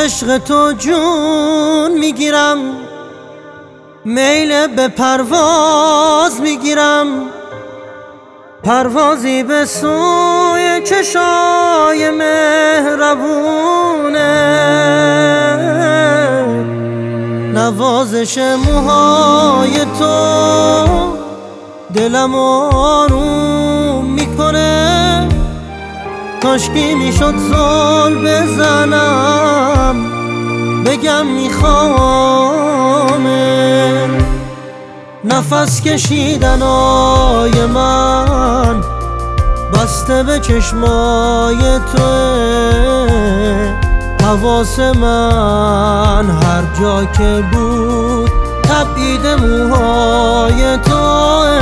عشق تو جون میگیرم، میل به پرواز میگیرم، پروازی به سوی چشای مهربونه، نوازش موهای تو دلم آروم میکنه. کاشکی میشد زل بزنم بگم میخوامه، نفس کشیدنای من بسته به چشمای توه. حواس من هر جا که بود تبعید موهای توه.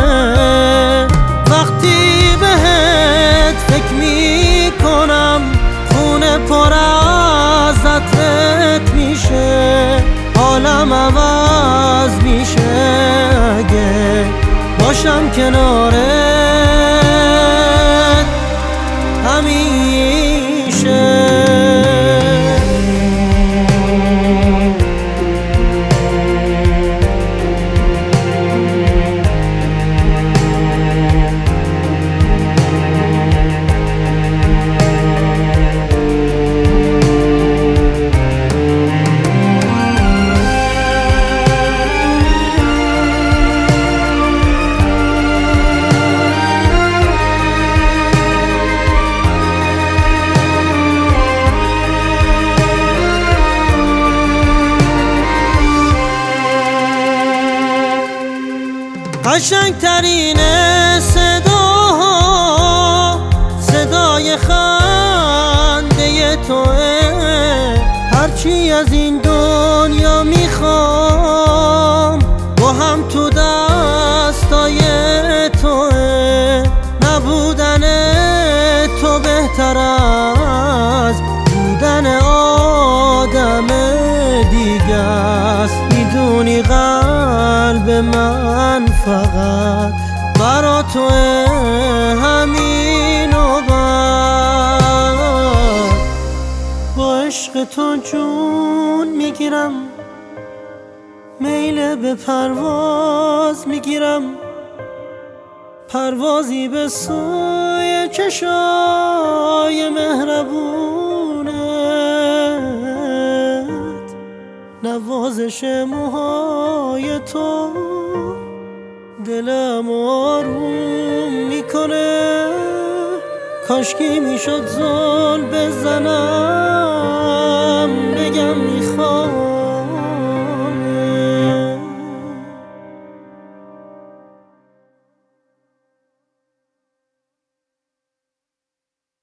وقتی بهت فکر میکنم خونه پر از عطرت میشه، حالم عوض میشه اگه باشم کنارت همیشه. قشنگترین صداها صدای خنده توه. هرچی از این دنیا میخوام با هم تو دستای توه. نبودن تو بهتر از بودن آدم دیگه است. میدونی قلب من فقط برا توه، همین و بس. با عشق تو جون میگیرم، میل به پرواز میگیرم، پروازی به سوی چشای مهربونت، نوازش موهای تو دلم آروم میکنه. کاشکی میشد زل بزنم بگم میخوام